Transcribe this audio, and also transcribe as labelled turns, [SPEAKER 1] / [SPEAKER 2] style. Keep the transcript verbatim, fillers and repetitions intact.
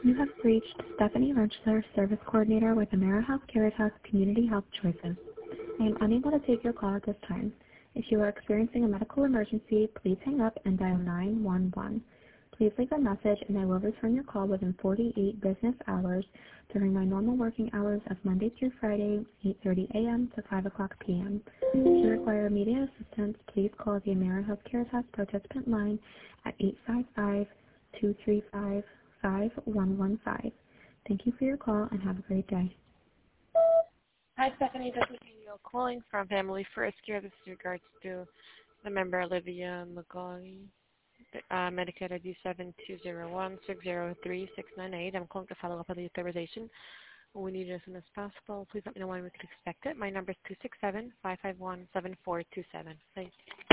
[SPEAKER 1] You have reached Stephanie Rentschler, Service Coordinator with AmeriHealth Caritas Community Health Choices. I am unable to take your call at this time. If you are experiencing a medical emergency, please hang up and dial nine one one. Please leave a message and I will return your call within forty-eight business hours during my normal working hours of Monday through Friday, eight thirty a m to five o'clock p m If you require immediate assistance, please call the AmeriHealth Caritas participant line at eight five five, two three five, five one one five. Thank you for your call and have a great day.
[SPEAKER 2] Hi, Stephanie. This is Danielle calling from Family First Care. This is regards to the member Olivia McGaughy, uh, Medicare I D seven two zero one, six zero three, six nine eight. I'm calling to follow up on the authorization. We need it as soon as possible. Please let me know when we can expect it. My number is two six seven, five five one, seven four two seven. Thanks.